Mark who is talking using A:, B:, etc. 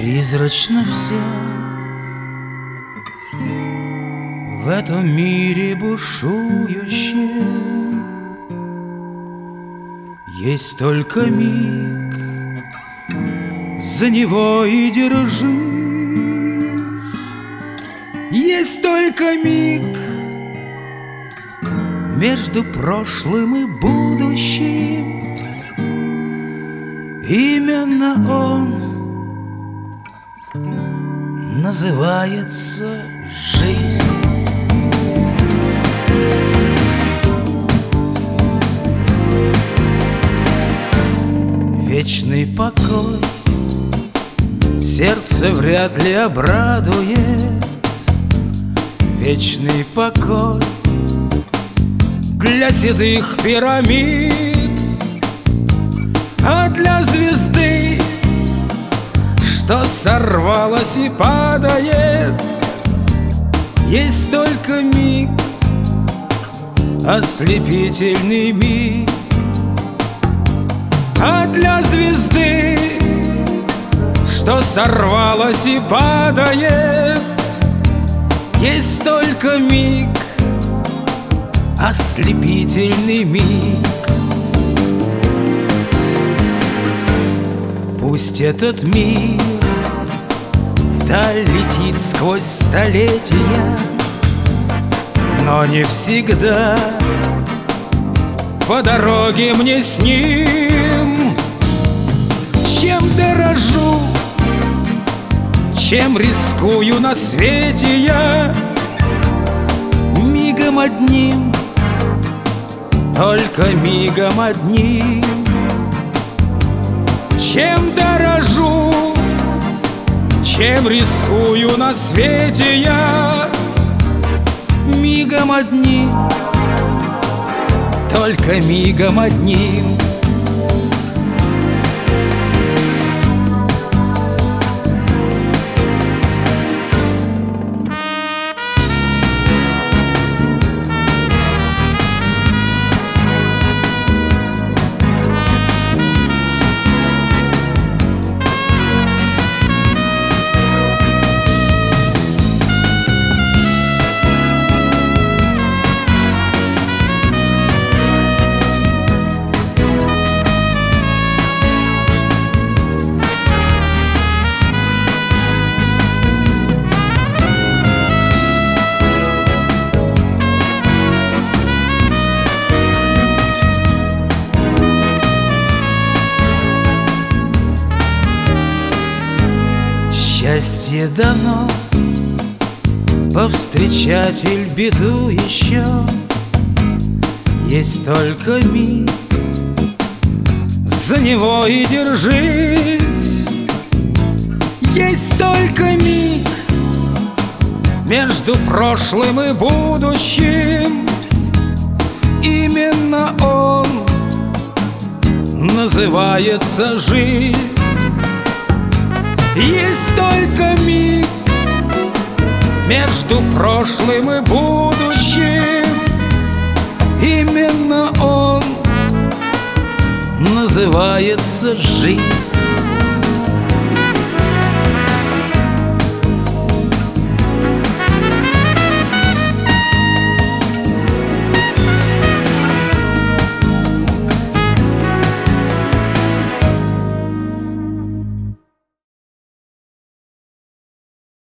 A: Призрачно все в этом мире бушующем. Есть только миг, за него и держись. Есть только миг между прошлым и будущим. Именно он называется жизнь. Вечный покой сердце вряд ли обрадует. Вечный покой для седых пирамид, а для звезды, что сорвалась и падает, есть только миг, ослепительный миг. А для звезды, что сорвалась и падает, есть только миг, ослепительный миг. Пусть этот мир вдаль летит сквозь столетия, но не всегда по дороге мне с ним. Чем дорожу, чем рискую на свете я, мигом одним, только мигом одним. Чем дорожу, чем рискую на свете я, мигом одним, только мигом одним. Счастье дано повстречать иль беду еще. Есть только миг, за него и держись. Есть только миг между прошлым и будущим. Именно он называется жизнь. Есть только миг между прошлым и будущим. Именно он называется жизнь.